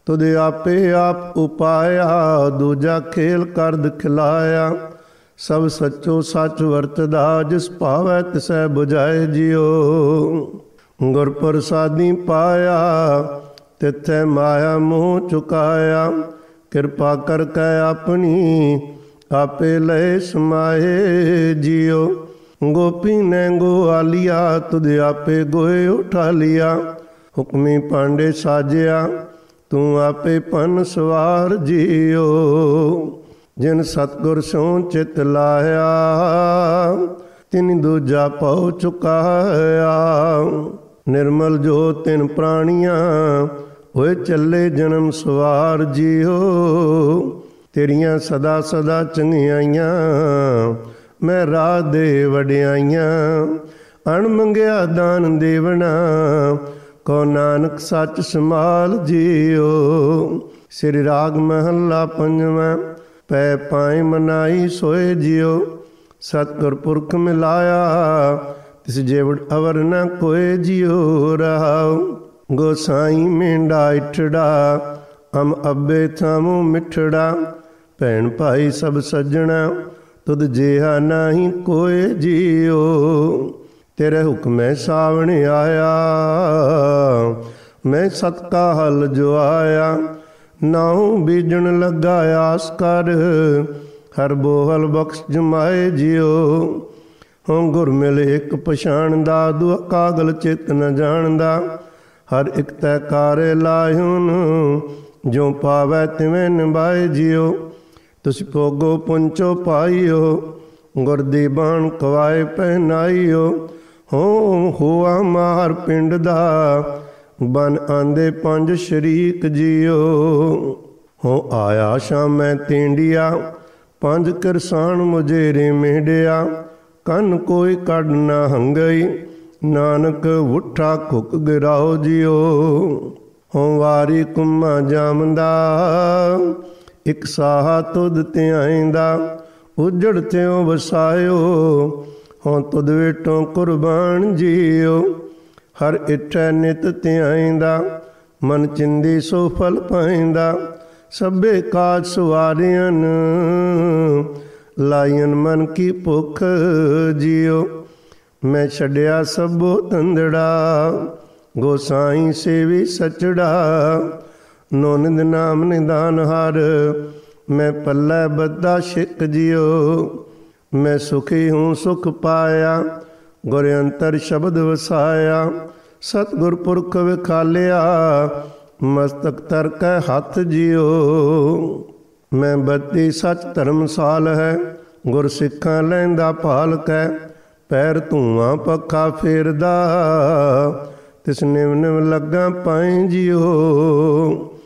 तुद आपे आप उपाया, दूजा खेल कर दिखलाया। सब सचो सच वरतदा, जिस भावै तिसै बुझाए जियो। गुर प्रसादी पाया, तिथै माया मोह चुकाया। किरपा करकै अपनी, आपे लय समाए जियो। गोपी ने गोआलिया, तुद आपे गोए उठा लिया। हुक्मी पांडे साजिया, तू आपे पन सवार जियो। जिन सतगुर सों चित लाया, तिन दूजा पौ चुकाया। निर्मल जो तिन प्राणियां, होए चले जन्म सवार जियो। तेरियां सदा सदा चंगियाइयां, मैं राह दे वडियाइयां। अण मंगिया दान देवना, को नानक सच संभाल जियो। श्री राग महला पंजवां। पै पाए मनाई सोए जियो। सतगुर पुरख मिलाया, तिस जेवड़ अवर न कोय जियो रहाओ। गोसाई मेंढा इठड़ा, अम अब्बे थामो मिठड़ा। भैन भाई सब सज्जणा, तुद जिहा नाही कोय जियो। तेरे हुक्मै सावण आया, मैं सत का हल जो आया। नाऊ बीजन लगा आस कर, हर बोहल बख्श जमाए जियो। हों गुर मिल एक पछाणदा, दुआ कागल चित न जानदा। हर एक तै कारे लाहुन, जो पावै तिवें निभाए जियो। तुस भोगो पुंचो पाइयो, गुर दी बाण कवाए पहनाइयो। होआ मार पिंड दा, बन आंदे पंज शरीक जियो। हो आया शामै तेंडिया, पंज करसान मुजेरे मेढ़िया। कन कोई कढ ना हंगई, नानक उठा खुक गिराओ जियो। हो वारी कुम्मा जामदा, इक साहा तुद त्याईंदा। उजड़ त्यों वसायो, हों तुद वेटों कुर्बान जियो। हर इठै नित त्याईंदा, मन चिंदी सो फल पाईंदा। सभे काज सवारियन, लायन मन की भुख जियो। मैं छड़िया सबो तंदड़ा, गोसाई सेवी सचड़ा। नोनिंद नाम निदान हर, मैं पल्लै बद्दा शिक जियो। मैं सुखी हूँ सुख पाया, गुर अंतर शब्द वसाया। सतगुर पुरख विखालिया, मस्तक तर कै हथ जियो। मैं बत्ती सच धर्मसाल है, गुर सिखां लैंदा भाल कै। पैर धूआं पखा फेरदा, तिस निव निव लग्गां पाए जियो।